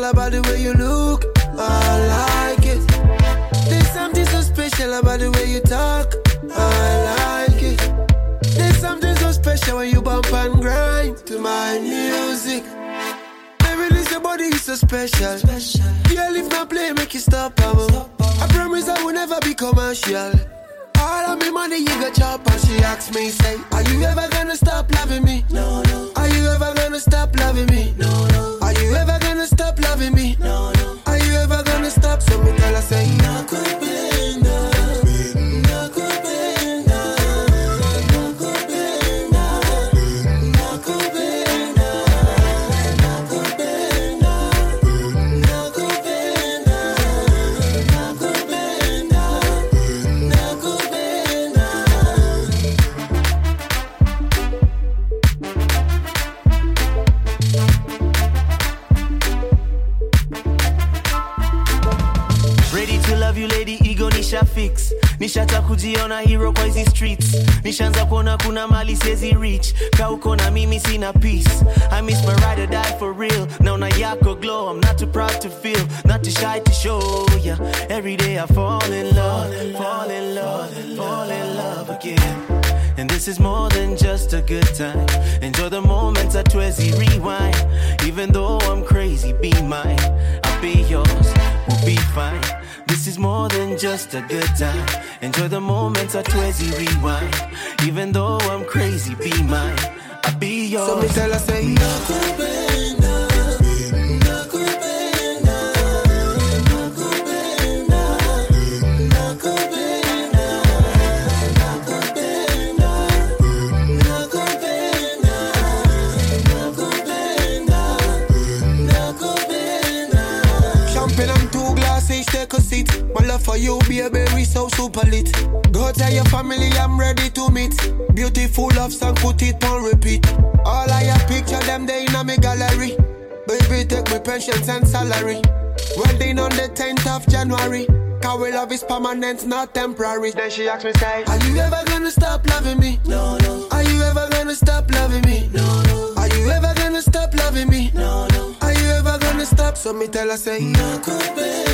about the way you look. I like it. There's something so special about the way you talk. I like it. There's something so special when you bump and grind to my music. Baby, this your body is so special. Girl, if not play, make you stop. I promise I will never be commercial. All of me money you got chop. And she asks me, say, are you ever gonna stop loving me? No, no. Are you ever gonna stop loving me? No, no. Are you ever gonna stop loving me? No, no. Are you ever gonna stop? So me tell her, say, no, could be, no. Nisha fix, nisha takujiona hero kwa hizi streets. Nishaanza kuona kuna mali siezi reach. Kauko na mimi sina peace. I miss my ride or die for real. Naona yako glow, I'm not too proud to feel, not too shy to show ya. Every day I fall in love, fall in love, fall in love again. And this is more than just a good time. Enjoy the moments at Twizzy Rewind. Even though I'm crazy, be mine. I'll be yours, we'll be fine. This is more than just a good time. Enjoy the moments at Twizzy Rewind. Even though I'm crazy, be mine. I'll be yours. So me tell her, say, Nakupenda, Nakupenda, Nakupenda, Nakupenda, Nakupenda, Nakupenda, Nakupenda, Nakupenda. Champagne and 2 glasses, take a seat. My love for you, baby, we so super lit. Go tell your family I'm ready to meet. Beautiful love song, put it on repeat. All I have picture them, they in a me gallery. Baby, take my pensions and salary. Wedding on the 10th of January. Cause we love is permanent, not temporary. Then she asked me, say, are you ever gonna stop loving me? No, no. Are you ever gonna stop loving me? No, no. Are you ever gonna stop loving me? No, no. Are you ever gonna stop? So me tell her, say, Nakupenda.